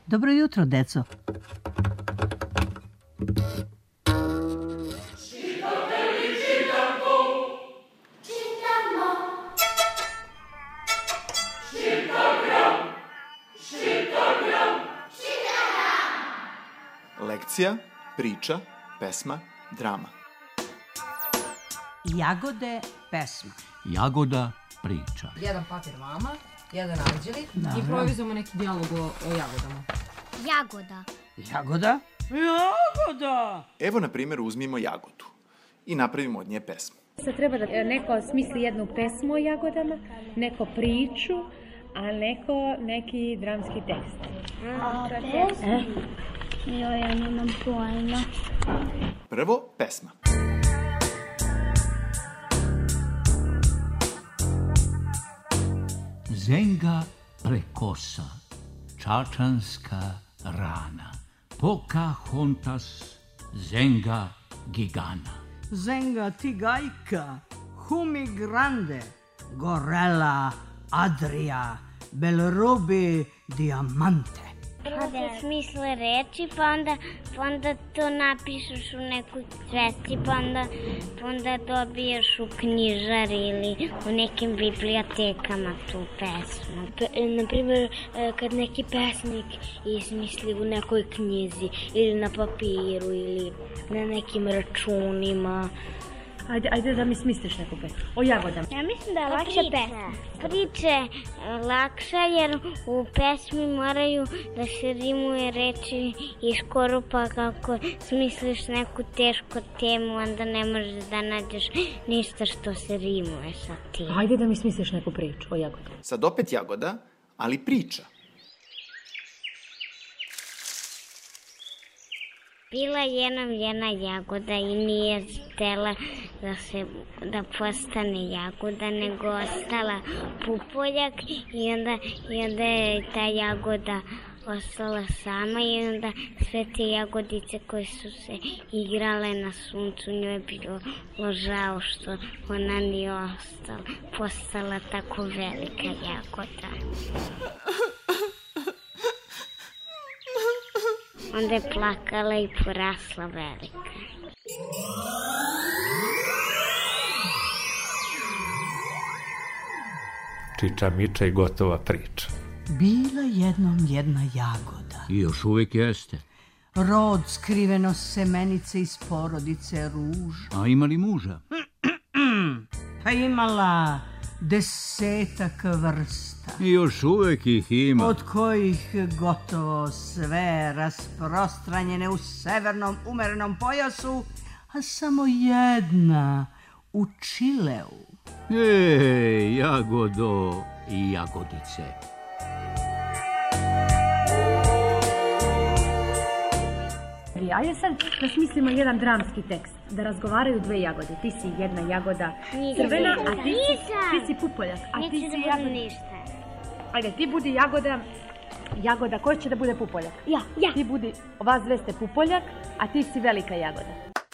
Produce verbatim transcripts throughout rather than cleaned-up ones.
Dobro jutro, deco. Lekcija, priča, pesma, drama. Jagode, pesma. Jagoda, priča. Jedan papir vama, jedan Anđeli. Improvizujemo neki dijalog o, o jagodama. Jagoda. Jagoda? Jagoda! Evo, na primjer, uzmimo jagodu i napravimo od nje pesmu. Sad treba da neko smisli jednu pesmu o jagodama, neko priču, a neko neki dramski tekst. A pesma? Jo, ja nemam pojma. Prvo, pesma. Zenga prekosa, čačanska rana, Pocahontas, zenga gigana. Zenga tigajka, humi grande, gorela, adria, belrobi, diamante. Prvo se smisle reči, pa onda, pa onda to napišeš u nekoj svesti, pa onda, pa onda dobiješ u knjižari ili u nekim bibliotekama tu pesmu. Naprimjer, kad neki pesnik izmisli u nekoj knjizi ili na papiru ili na nekim računima. Ajde, ajde da mi smisliš neku pesmu. O jagodama. Ja mislim da je lakša pesma. Priče lakša jer u pesmi moraju da se rimuje reči i skoro pa kako smisliš neku tešku temu, onda ne možeš da nađeš ništa što se rimuje sa tim. Ajde da mi smisliš neku priču o jagodama. Sad opet jagoda, ali priča. Bila jednom jedna jagoda i nije htela da se da postane jagoda, nego ostala pupoljak i onda, i onda je ta jagoda ostala sama i onda sve te jagodice koje su se igrale na suncu, njoj je bilo žao što ona nije ostala, postala tako velika jagoda. Onda je plakala i porasla velika. Čiča miča i gotova priča. Bila jednom jedna jagoda. I još uvijek jeste. Rod skriveno semenice iz porodice ruža. A ima li muža? Pa imala desetak vrsta. I još uvijek ih ima. Od kojih gotovo sve rasprostranjene u severnom umerenom pojasu, a samo jedna u Čileu. Ej, jagodo i jagodice. Ajde sad da smislimo jedan dramski tekst, da razgovaraju dve jagode. Ti si jedna jagoda crvena, a ti si, ti si pupoljak. A ti si jagoda. Ništa. Ajde, ti budi jagoda, jagoda, ko će da bude pupoljak? Ja, ja. Ti budi, vas dve ste pupoljak, a ti si velika jagoda.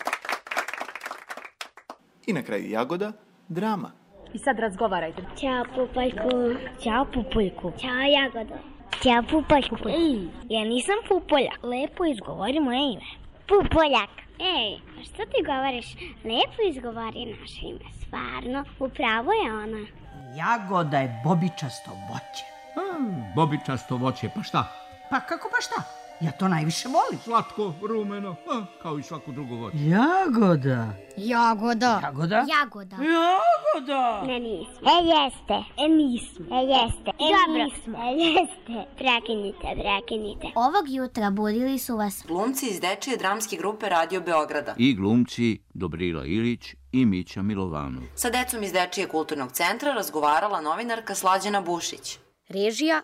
I na kraju jagoda, drama. I sad razgovarajte. Ćao, pupoljku. Ćao, pupoljku. Ćao, jagoda. Ćao, pupoljku. Ej, ja nisam pupoljak. Lepo izgovori moje ime. Pupoljak. Ej, a što ti govoriš? Lepo izgovori naše ime. Stvarno, upravo je ona. Jagoda je bobičasto voće. A, bobičasto voće, pa šta? Pa kako pa šta? Ja to najviše volim. Slatko, rumeno, a, kao i svako drugo voće. Jagoda. Jagoda. Jagoda? Jagoda. Jagoda. Ne, nismo. E, jeste. E, nismo. E, jeste. E, dobro. nismo. E, jeste. Prekinite, prekinite. Ovog jutra budili su vas glumci iz dečije dramske grupe Radio Beograda I glumci Dobrila Ilić i Mića Milovanov. Sa decom iz dečije kulturnog centra razgovarala novinarka Slađana Bušić. Režija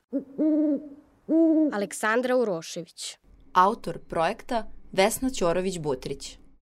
Aleksandra Urošević. Autor projekta Vesna Ćorović-Butrić.